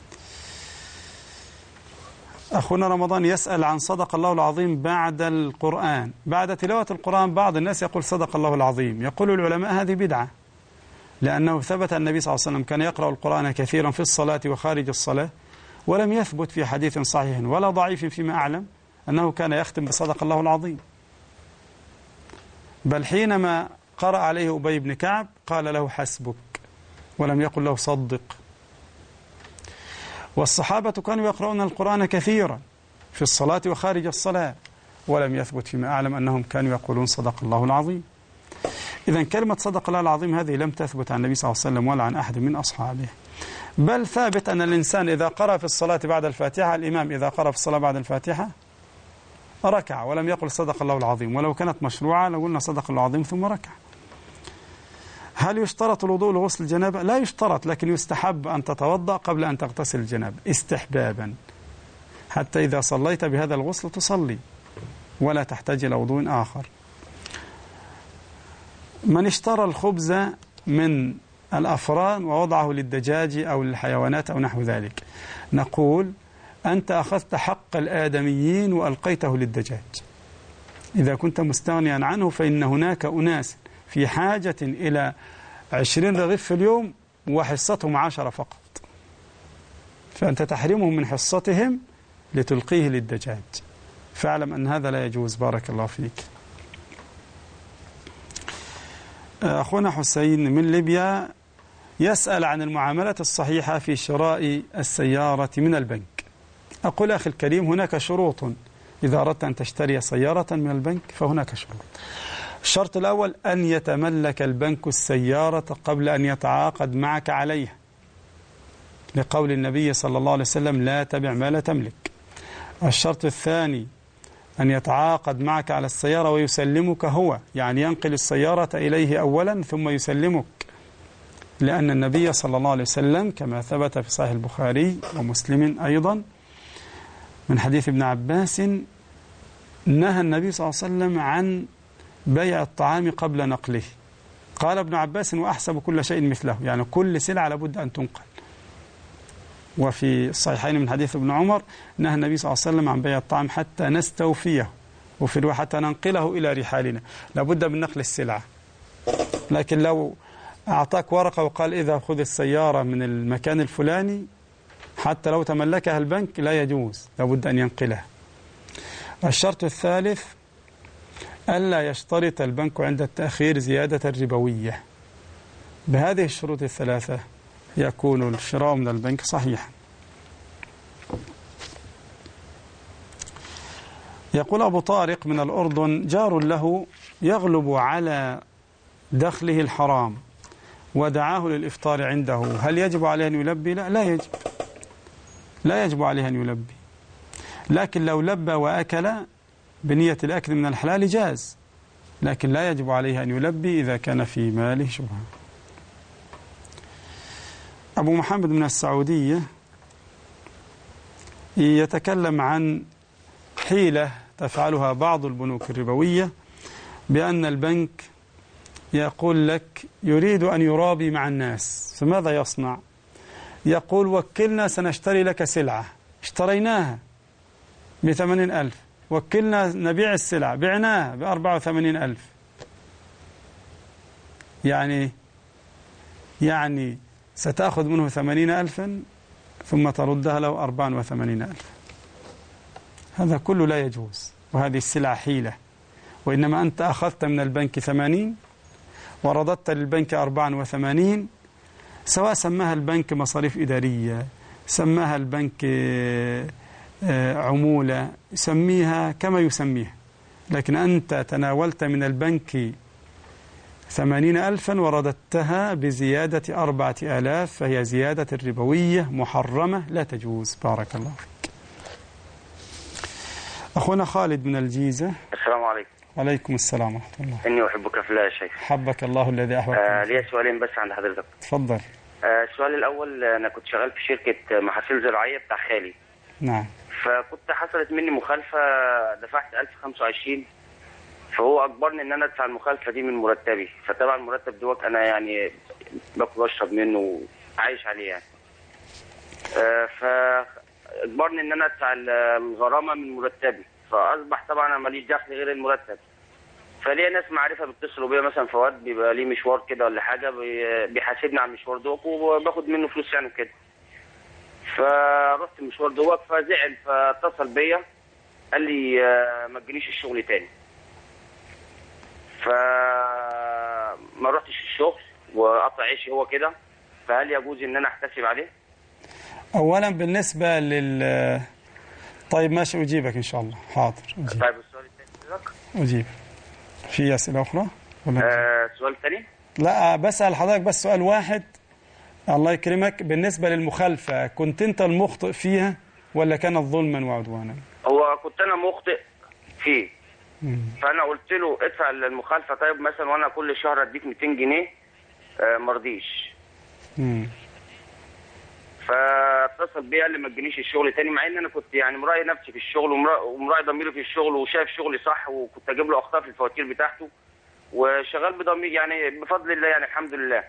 أخونا رمضان يسأل عن صدق الله العظيم بعد القرآن، بعد تلاوة القرآن بعض الناس يقول صدق الله العظيم، يقول العلماء هذه بدعة، لأنه ثبت النبي صلى الله عليه وسلم كان يقرأ القرآن كثيرا في الصلاة وخارج الصلاة، ولم يثبت في حديث صحيح ولا ضعيف فيما أعلم أنه كان يختم بصدق الله العظيم، بل حينما قرأ عليه أبي بن كعب قال له حسبك ولم يقل له صدق. والصحابة كانوا يقرؤون القرآن كثيرا في الصلاة وخارج الصلاة، ولم يثبت فيما أعلم أنهم كانوا يقولون صدق الله العظيم. إذن كلمة صدق الله العظيم هذه لم تثبت عن النبي صلى الله عليه وسلم ولا عن أحد من أصحابه، بل ثابت أن الإنسان إذا قرأ في الصلاة بعد الفاتحة، الإمام إذا قرأ في الصلاة بعد الفاتحة ركع ولم يقل صدق الله العظيم، ولو كانت مشروعة لقلنا صدق الله العظيم ثم ركع. هل يشترط الوضوء لغسل الجنابة؟ لا يشترط، لكن يستحب أن تتوضأ قبل أن تغتسل الجنابة استحبابا، حتى إذا صليت بهذا الغسل تصلي ولا تحتاج إلى وضوء آخر. من اشترى الخبز من الأفران ووضعه للدجاج أو للحيوانات أو نحو ذلك، نقول أنت أخذت حق الآدميين وألقيته للدجاج. إذا كنت مستغنيا عنه فإن هناك أناس في حاجة إلى 20 رغيف في اليوم وحصتهم 10 فقط، فأنت تحرمهم من حصتهم لتلقيه للدجاج، فاعلم أن هذا لا يجوز. بارك الله فيك. أخونا حسين من ليبيا يسأل عن المعاملة الصحيحة في شراء السيارة من البنك. أقول أخي الكريم، هناك شروط إذا أردت أن تشتري سيارة من البنك فهناك شروط. الشرط الأول أن يتملك البنك السيارة قبل أن يتعاقد معك عليها، لقول النبي صلى الله عليه وسلم لا تبع ما لا تملك. الشرط الثاني أن يتعاقد معك على السيارة ويسلمك هو، يعني ينقل السيارة إليه أولا ثم يسلمك، لأن النبي صلى الله عليه وسلم كما ثبت في صحيح البخاري ومسلم أيضا من حديث ابن عباس نهى النبي صلى الله عليه وسلم عن بيع الطعام قبل نقله. قال ابن عباس وأحسب كل شيء مثله، يعني كل سلعة لابد أن تنقل. وفي الصحيحين من حديث ابن عمر نهى النبي صلى الله عليه وسلم عن بيع الطعام حتى نستوفيه، وفي رواية حتى ننقله إلى رحالنا، لابد من نقل السلعة. لكن لو أعطاك ورقة وقال إذا خذ السيارة من المكان الفلاني حتى لو تملكها البنك لا يجوز، لابد أن ينقلها. الشرط الثالث ألا يشترط البنك عند التأخير زيادة ربوية. بهذه الشروط الثلاثة يكون الشراء من البنك صحيحا. يقول أبو طارق من الأردن جار له يغلب على دخله الحرام ودعاه للإفطار عنده، هل يجب عليه أن يلبي؟ لا يجب عليه أن يلبي، لكن لو لبى وأكل بنية الأكل من الحلال جاز، لكن لا يجب عليه أن يلبي إذا كان في ماله شبهة. أبو محمد من السعودية يتكلم عن حيلة تفعلها بعض البنوك الربوية، بأن البنك يقول لك يريد أن يرابي مع الناس، فماذا يصنع؟ يقول وكلنا سنشتري لك سلعة، اشتريناها ب80,000، وكلنا نبيع السلعة، بعناها ب84,000، يعني ستأخذ منه 80,000 ثم تردها له 84,000. هذا كله لا يجوز، وهذه السلعة حيلة. وإنما أنت أخذت من البنك 80 ورددت للبنك 84، سواء سماها البنك مصاريف إدارية، سماها البنك عمولة، سميها كما يسميها، لكن أنت تناولت من البنك 80,000 ورددتها بزيادة 4,000، فهي زيادة ربوية محرمة لا تجوز. بارك الله فيك. أخونا خالد من الجيزة. السلام عليكم. وعليكم السلام ورحمة الله. إني أحبك في الله يا شيخ. حبك الله الذي أحببك. لي سؤالين بس عند حضرتك. تفضل. السؤال الأول، أنا كنت شغال في شركة محاصيل زراعية بتاع خالي. نعم. فكنت حصلت مني مخالفة، دفعت 1025، فهو أجبرني إن أنا أدفع المخالفة دي من مرتبي. فطبعا المرتب دوت أنا يعني باكل وأشرب منه وعايش عليه يعني. فأجبرني إن أنا أدفع الغرامة من مرتبي، فأصبح طبعا أنا ماليش دخل غير المرتب. فليه ناس معرفة بيتصلوا بيا مثلا فواد بيبقى ليه مشوار كده ولا حاجة، بيحاسبني على المشوار دوت وباخد منه فلوس يعني كده. فرحت المشوار دوت فزعل، فاتصل بيا قال لي ما تجيليش الشغل تاني. فما رحتش الشغل وقطع عيشي هو كده، فهل يجوز ان انا احتسب عليه؟ أولا بالنسبة طيب ماشي، أجيبك إن شاء الله. حاضر أجيب. طيب السؤال الثاني أجيب. في أسئلة أخرى ولا السؤال الثاني؟ لا، بسأل حضرتك بس سؤال واحد. الله يكرمك، بالنسبة للمخالفة كنت أنت المخطئ فيها ولا كانت ظلما وعدوانا؟ هو كنت أنا مخطئ فيه. فأنا قلت له ادفع المخالفة طيب مثلا وأنا كل شهر أديك 200 جنيه. مرضيش. فاتصل بيا قال لي ما تجينيش الشغل تاني، مع ان انا كنت يعني مراعي نفسي في الشغل ومراعي ضميري في الشغل وشايف شغلي صح، وكنت اجيب له اخطاء في الفواتير بتاعته وشغال بضمير يعني بفضل الله يعني الحمد لله.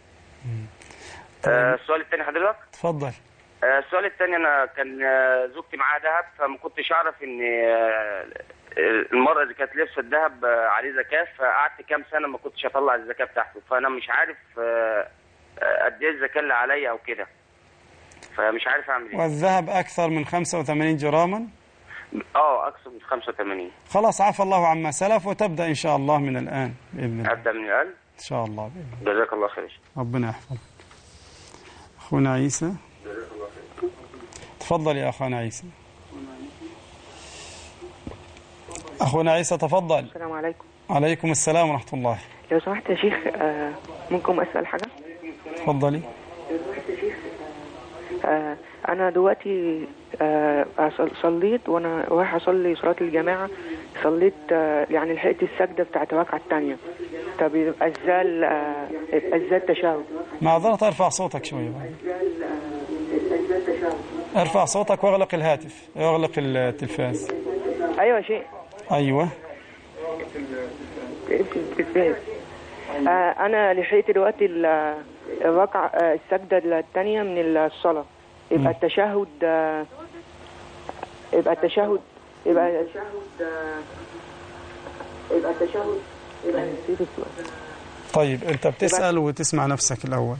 السؤال الثاني حضرتك؟ اتفضل. السؤال الثاني، انا كان زوجتي معاها ذهب، فما كنتش اعرف ان المرأة اللي كانت لابسه الذهب عليه زكاة، فقعدت كام سنة ما كنتش اطلع الزكاة بتاعته، فانا مش عارف قد ايه الزكاة اللي عليا او كده، فمش عارف اعمل ايه. والذهب اكثر من 85 جراما؟ اكثر من 85. خلاص عفى الله عما سلف، وتبدا ان شاء الله من الان باذن الله. ابدا من الان ان شاء الله باذن الله. جزاك الله خير. ربنا يحفظك. اخونا عيسى، تفضل يا اخونا عيسى. اخونا عيسى تفضل. السلام عليكم. عليكم السلام ورحمه الله. لو سمحت يا شيخ ممكن اسال حاجه؟ تفضلي. أنا دلوقتي صليت وأنا رايح أصلي صلاة الجماعة، صليت يعني لحقت السجدة بتاعت الركعة الثانية. طب يبقى إزاي التشهد؟ معذرة ارفع صوتك شوية. ارفع صوتك واغلق الهاتف، واغلق التلفاز. أيوة يا شيخ. أيوة. أنا لحقت دلوقتي الركعة السجدة الثانية من الصلاة، يبقى التشهد نسيت السؤال. طيب أنت بتسأل وتسمع نفسك الأول.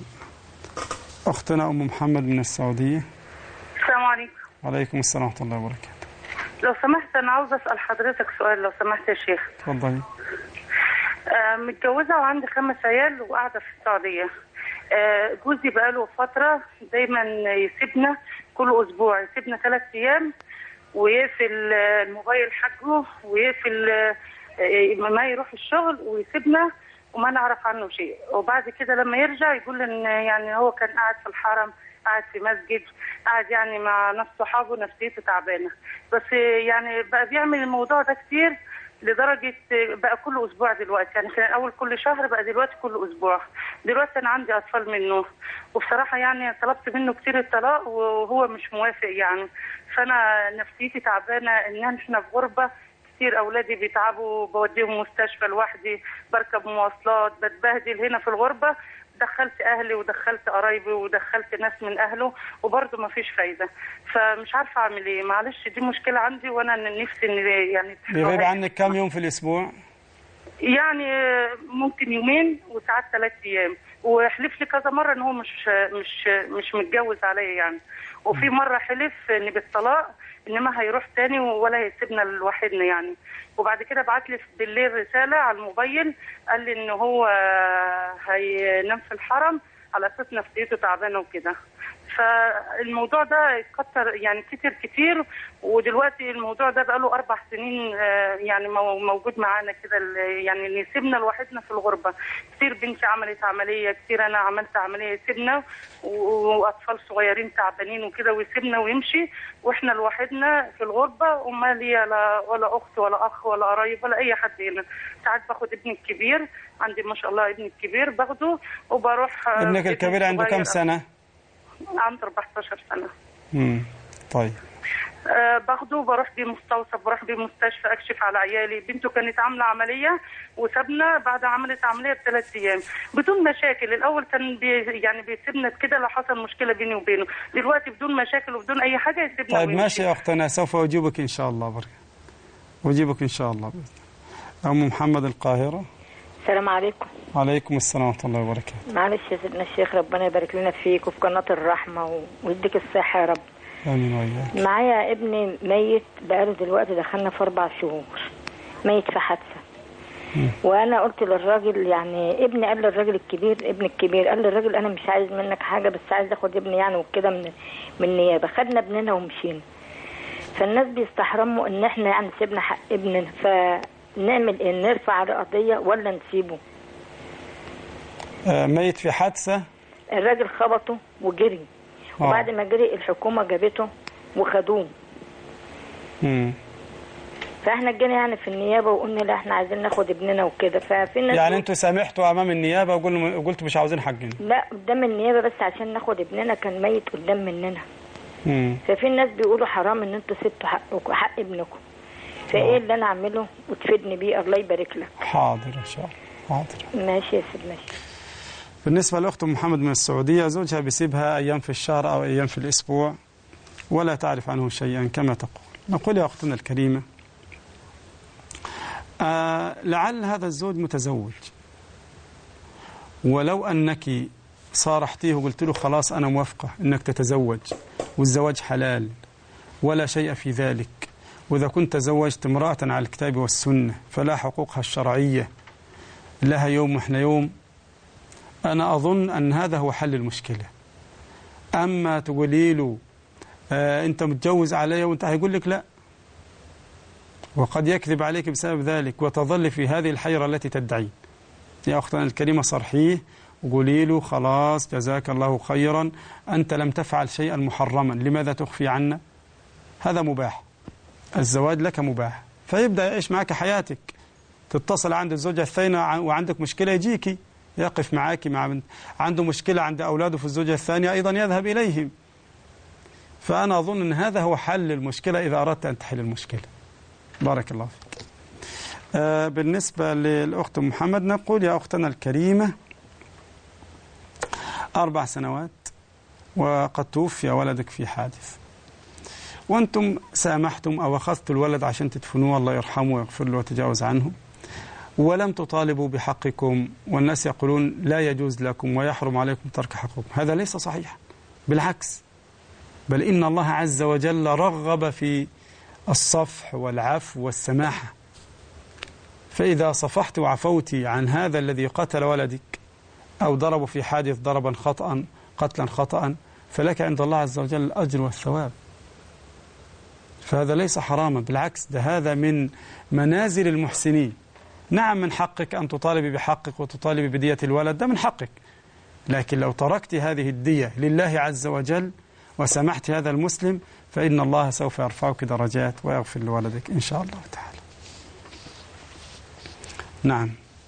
أختنا أم محمد من السعودية. السلام عليكم. وعليكم السلام ورحمة الله وبركاته. لو سمحت أنا عاوزة أسأل حضرتك سؤال لو سمحت يا شيخ. تفضلي. متجوزة وعندي 5 عيال وقاعدة في السعودية. جوزي بقاله فترة دايما يسيبنا كل أسبوع، يسيبنا 3 أيام ويقفل الموبايل حقه ويقفل ما يروح الشغل ويسيبنا وما نعرف عنه شيء. وبعد كده لما يرجع يقول إن يعني هو كان قاعد في الحرم، قاعد في مسجد، قاعد يعني مع ناس صحابه، نفسيته تعبانة. بس يعني بقى بيعمل الموضوع ده كتير لدرجة بقى كل أسبوع دلوقتي، يعني كان أول كل شهر بقى دلوقتي كل أسبوع. دلوقتي أنا عندي أطفال منه، وبصراحة يعني طلبت منه كتير الطلاق وهو مش موافق يعني. فأنا نفسيتي تعبانة إن إحنا في غربة كتير، أولادي بيتعبوا، بوديهم مستشفى لوحدي، بركب مواصلات، بتبهدل هنا في الغربة. دخلت أهلي ودخلت قرايبي ودخلت ناس من أهله وبرضه ما فيش فايدة. فمش عارفة أعمل إيه، معلش دي مشكلة عندي وأنا نفسي إن يعني. بيغيب عنك كم يوم في الأسبوع؟ يعني ممكن 2 يوم وساعات 3 أيام، وحلف لي كذا مرة إن هو مش متجوز عليا يعني. وفي مرة حلف إن بالطلاق إنما هيروح تاني ولا هيسيبنا لوحدنا يعني. وبعد كده بعت لي بالليل رسالة على الموبايل قال لي إن هو هينام في الحرم على أساس نفسيته تعبانة وكده. فالموضوع ده اتكتر يعني كتير، ودلوقتي الموضوع ده بقاله 4 سنين يعني موجود معانا كده، يعني يسيبنا لوحدنا في الغربة. كتير بنتي عملت عملية، كتير أنا عملت عملية، يسيبنا وأطفال صغيرين تعبانين وكده ويسيبنا ويمشي وإحنا لوحدنا في الغربة، وما لي ولا أخت ولا أخ ولا قرايب ولا أي حد هنا. ساعات باخد ابني الكبير، عندي ما شاء الله ابني الكبير باخده وبروح. ابنك الكبير عنده كم سنة؟ عنده 14 سنة. طيب. باخده وبروح بيه مستوصف، بروح بيه مستشفى اكشف على عيالي. بنته كانت عامله عمليه وسابنا بعد عملت عمليه ب3 ايام بدون مشاكل. الاول كان يعني بيسيبنا كده لو حصل مشكله بيني وبينه، دلوقتي بدون مشاكل وبدون اي حاجه يسيبنا. طيب ماشي يا اختنا، سوف اجيبك ان شاء الله. اجيبك ان شاء الله. ام محمد القاهره. السلام عليكم. وعليكم السلام ورحمه الله وبركاته. معلش يا سيدنا الشيخ، ربنا يبارك لنا فيك وفي قناه الرحمه ويديك الصحه يا رب. امين وإياك. معايا ابني ميت بقاله دلوقتي دخلنا في 4 شهور، ميت في حادثه. وانا قلت للراجل يعني ابني قال للراجل الكبير، ابن الكبير قال للراجل انا مش عايز منك حاجه بس عايز اخد ابني يعني وكده من النيابه. خدنا ابننا ومشينا. فالناس بيستحرموا ان احنا يعني سيبنا حق ابننا، فنعمل ايه؟ نرفع على قضيه ولا نسيبه؟ ميت في حادثه، الراجل خبطه وجري، وبعد ما جري الحكومه جابته وخدوه. فاحنا جينا يعني في النيابه وقلنا لا احنا عايزين ناخد ابننا وكده. ففي ناس يعني انتوا سامحتوا امام النيابه وقلتوا مش عاوزين حقنا؟ لا قدام النيابه بس عشان ناخد ابننا، كان ميت قدام مننا. ففي ناس بيقولوا حرام ان انتوا سبتوا حق ابنكم. فايه اللي انا اعمله وتفيدني بيه؟ الله يبارك لك. حاضر ان شاء الله. حاضر. ماشي يا سيدي. ماشي. بالنسبه لاخت محمد من السعوديه، زوجها بيسيبها ايام في الشهر او ايام في الاسبوع ولا تعرف عنه شيئا كما تقول. نقول يا اختنا الكريمه، لعل هذا الزوج متزوج، ولو أنك صارحتيه وقلت له خلاص أنا موافقة أنك تتزوج والزواج حلال ولا شيء في ذلك، وإذا كنت تزوجت امرأة على الكتاب والسنة فلا حقوقها الشرعية لها يوم وإحنا يوم، أنا أظن أن هذا هو حل المشكلة. أما تقولي له أنت متجوز علي وأنت هيقول لك لا، وقد يكذب عليك بسبب ذلك وتظل في هذه الحيرة التي تدعي. يا أختنا الكريمة صرحيه وقولي له خلاص جزاك الله خيرا، أنت لم تفعل شيئا محرما، لماذا تخفي عنا؟ هذا مباح، الزواج لك مباح. فيبدأ يعيش معك حياتك، تتصل عند الزوجة الثانية وعندك مشكلة يجيكي يقف معك، عنده مشكلة عند أولاده في الزوجة الثانية أيضا يذهب إليهم. فأنا أظن أن هذا هو حل المشكلة إذا أردت أن تحل المشكلة. بارك الله فيك. بالنسبة للأخت محمد نقول يا أختنا الكريمة 4 سنوات وقد توفي ولدك في حادث، وأنتم سامحتم أو أخذتوا الولد عشان تدفنوه الله يرحمه ويغفر له وتجاوز عنه، ولم تطالبوا بحقكم، والناس يقولون لا يجوز لكم ويحرم عليكم ترك حقكم. هذا ليس صحيح، بالعكس، بل إن الله عز وجل رغب في الصفح والعفو والسماحة. فإذا صفحت وعفوت عن هذا الذي قتل ولدك أو ضربه في حادث ضربا خطأ قتلا خطأ، فلك عند الله عز وجل الأجر والثواب. فهذا ليس حراما، بالعكس ده هذا من منازل المحسنين. نعم من حقك أن تطالبي بحقك وتطالبي بدية الولد، ده من حقك، لكن لو تركت هذه الدية لله عز وجل وسمحت هذا المسلم فإن الله سوف يرفعك درجات ويغفر لولدك إن شاء الله تعالى. نعم.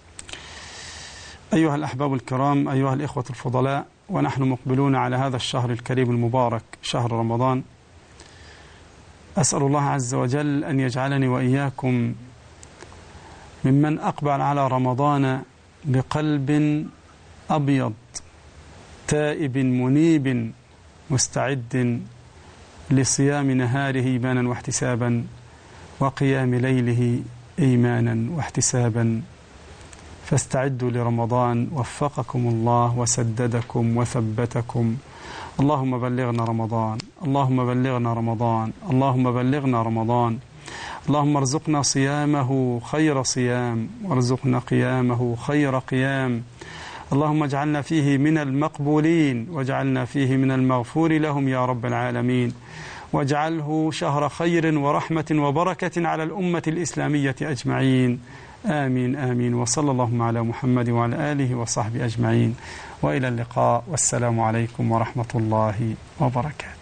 أيها الأحباب الكرام، أيها الإخوة الفضلاء، ونحن مقبلون على هذا الشهر الكريم المبارك شهر رمضان، أسأل الله عز وجل أن يجعلني وإياكم ممن أقبل على رمضان بقلب أبيض تائب منيب مستعد لصيام نهاره إيمانا واحتسابا وقيام ليله إيمانا واحتسابا. فاستعدوا لرمضان، وفقكم الله وسددكم وثبتكم. اللهم بلغنا رمضان، اللهم بلغنا رمضان، اللهم بلغنا رمضان. اللهم ارزقنا صيامه خير صيام، وارزقنا قيامه خير قيام. اللهم اجعلنا فيه من المقبولين، واجعلنا فيه من المغفور لهم يا رب العالمين، واجعله شهر خير ورحمة وبركة على الأمة الإسلامية أجمعين. آمين آمين. وصلى اللهم على محمد وعلى آله وصحبه أجمعين، وإلى اللقاء، والسلام عليكم ورحمة الله وبركاته.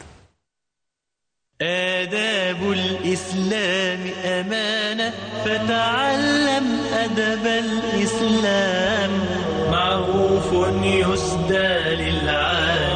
آداب الإسلام أمانة، فتعلم أدب الإسلام. معروف يسدى للعالم